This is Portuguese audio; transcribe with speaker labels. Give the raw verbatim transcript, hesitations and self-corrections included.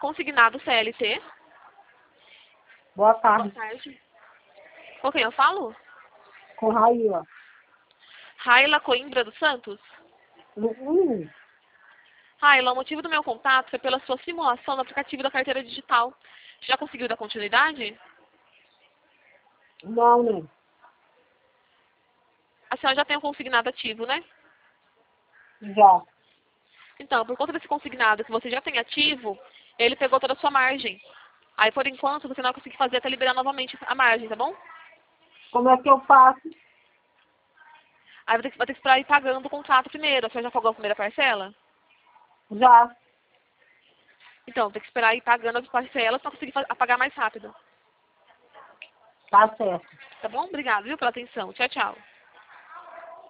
Speaker 1: consignado C L T.
Speaker 2: Boa
Speaker 1: Boa
Speaker 2: tarde.
Speaker 1: tarde. Com quem eu falo?
Speaker 2: Com Raíla.
Speaker 1: Raila Coimbra dos Santos?
Speaker 2: Hum,
Speaker 1: Raila, o motivo do meu contato foi pela sua simulação no aplicativo da carteira digital. Já conseguiu dar continuidade?
Speaker 2: não, né?
Speaker 1: A senhora já tem um consignado ativo, né?
Speaker 2: Já.
Speaker 1: Então, por conta desse consignado que você já tem ativo, ele pegou toda a sua margem. Aí, por enquanto, você não vai conseguir fazer até liberar novamente a margem, tá bom?
Speaker 2: Como é que eu faço?
Speaker 1: Aí vai ter que, vai ter que esperar ir pagando o contrato primeiro. A senhora já pagou a primeira parcela?
Speaker 2: Já.
Speaker 1: Então, tem que esperar ir pagando as parcelas para conseguir fa- pagar mais rápido.
Speaker 2: Tá certo.
Speaker 1: Tá bom? Obrigada, viu, pela atenção. Tchau, tchau.